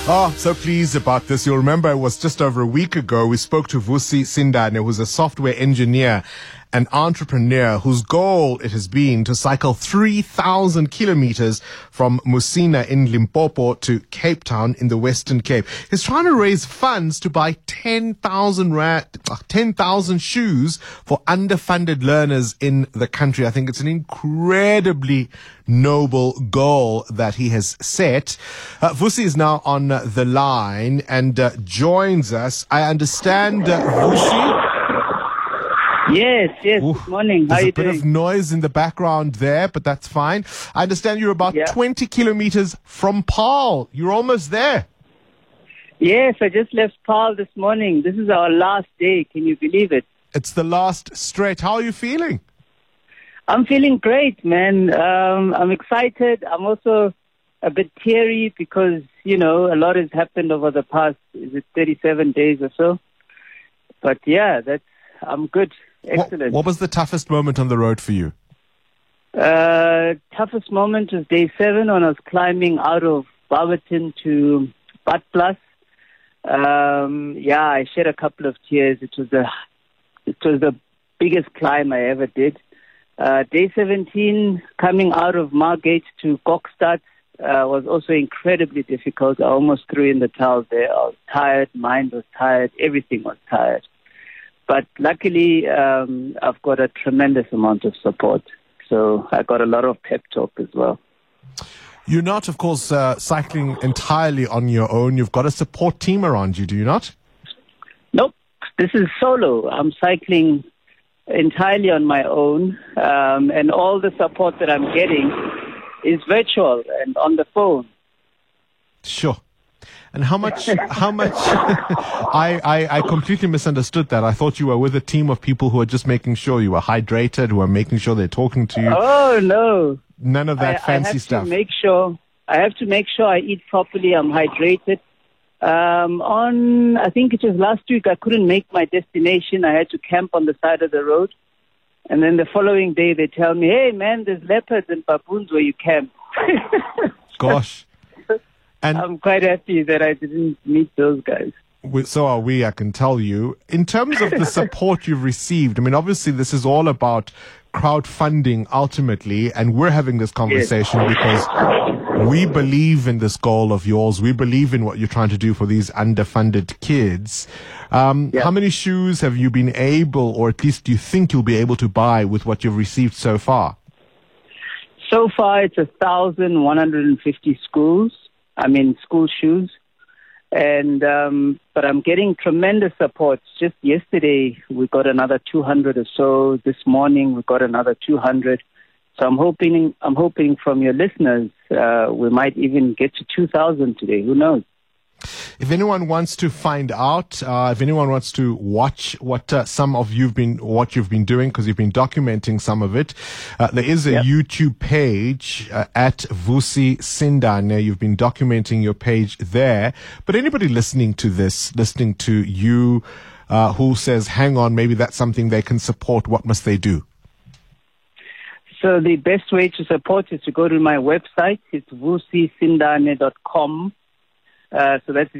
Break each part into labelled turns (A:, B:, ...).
A: Oh, so pleased about this. You'll remember it was just over a week ago we spoke to Vusi Sindane, who's a software engineer and entrepreneur whose goal it has been to cycle 3,000 kilometers from Musina in Limpopo to Cape Town in the Western Cape. He's trying to raise funds to buy 10,000 shoes for underfunded learners in the country. I think it's an incredibly noble goal that he has set. Vusi is now on the line and joins us. I understand, Vusi.
B: Yes. Good morning. How are you doing?
A: There's a bit of noise in the background there, but that's fine. I understand you're about 20 kilometers from Paarl. You're almost there.
B: Yes, I just left Paarl this morning. This is our last day. Can you believe it?
A: It's the last stretch. How are you feeling?
B: I'm feeling great, man. I'm excited. I'm also a bit teary because, a lot has happened over the past, 37 days or so? But yeah, I'm good. Excellent.
A: What was the toughest moment on the road for you?
B: Toughest moment was day 7 when I was climbing out of Barberton to Bad Plus. I shed a couple of tears. It was the biggest climb I ever did. Day 17, coming out of Margate to Kokstad, was also incredibly difficult. I almost threw in the towel there. I was tired, mind was tired, everything was tired. But luckily, I've got a tremendous amount of support. So I got a lot of pep talk as well.
A: You're not, of course, cycling entirely on your own. You've got a support team around you, do you not?
B: Nope. This is solo. I'm cycling entirely on my own. And all the support that I'm getting is virtual and on the phone.
A: Sure. And how much, I completely misunderstood that. I thought you were with a team of people who are just making sure you are hydrated, who are making sure they're talking to you.
B: Oh, no.
A: None of that fancy stuff.
B: I have to make sure I eat properly. I'm hydrated. I think it was last week, I couldn't make my destination. I had to camp on the side of the road. And then the following day, they tell me, hey, man, there's leopards and baboons where you camp.
A: Gosh. And
B: I'm quite happy that I didn't meet those guys.
A: So are we, I can tell you. In terms of the support you've received, I mean, obviously this is all about crowdfunding ultimately, and we're having this conversation because we believe in this goal of yours. We believe in what you're trying to do for these underfunded kids. How many shoes have you been able, or at least do you think you'll be able to buy with what you've received so far?
B: So far, it's 1,150 school shoes. And, but I'm getting tremendous support. Just yesterday, we got another 200 or so. This morning, we got another 200. So I'm hoping from your listeners, we might even get to 2,000 today. Who knows?
A: If anyone wants to find out, if anyone wants to watch what you've been doing, because you've been documenting some of it, there is a YouTube page at Vusi Sindane. You've been documenting your page there. But anybody listening to you, who says, hang on, maybe that's something they can support, what must they do?
B: So the best way to support is to go to my website. It's vusisindane.com. So that's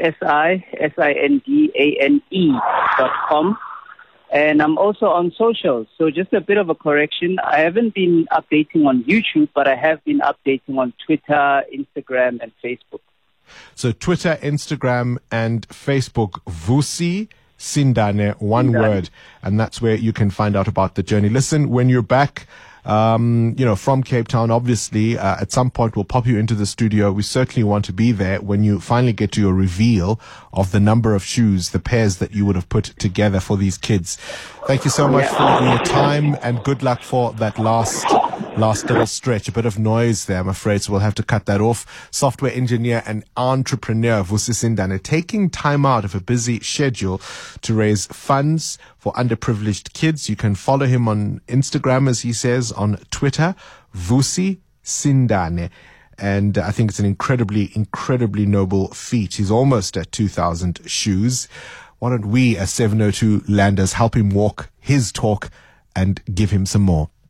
B: VUSISINDANE.com. And I'm also on socials. So just a bit of a correction. I haven't been updating on YouTube, but I have been updating on Twitter, Instagram, and Facebook.
A: So Twitter, Instagram, and Facebook, Vusi Sindane, one word. And that's where you can find out about the journey. Listen, when you're back, from Cape Town, obviously, at some point we'll pop you into the studio. We certainly want to be there when you finally get to your reveal of the number of shoes, the pairs that you would have put together for these kids. Thank you so much for your time, and good luck for that last little stretch. A bit of noise there, I'm afraid, so we'll have to cut that off. Software engineer and entrepreneur Vusi Sindane taking time out of a busy schedule to raise funds for underprivileged kids. You can follow him on Instagram, as he says, on Twitter, Vusi Sindane. And I think it's an incredibly, incredibly noble feat. He's almost at 2,000 shoes. Why don't we, as 702 Landers, help him walk his talk and give him some more?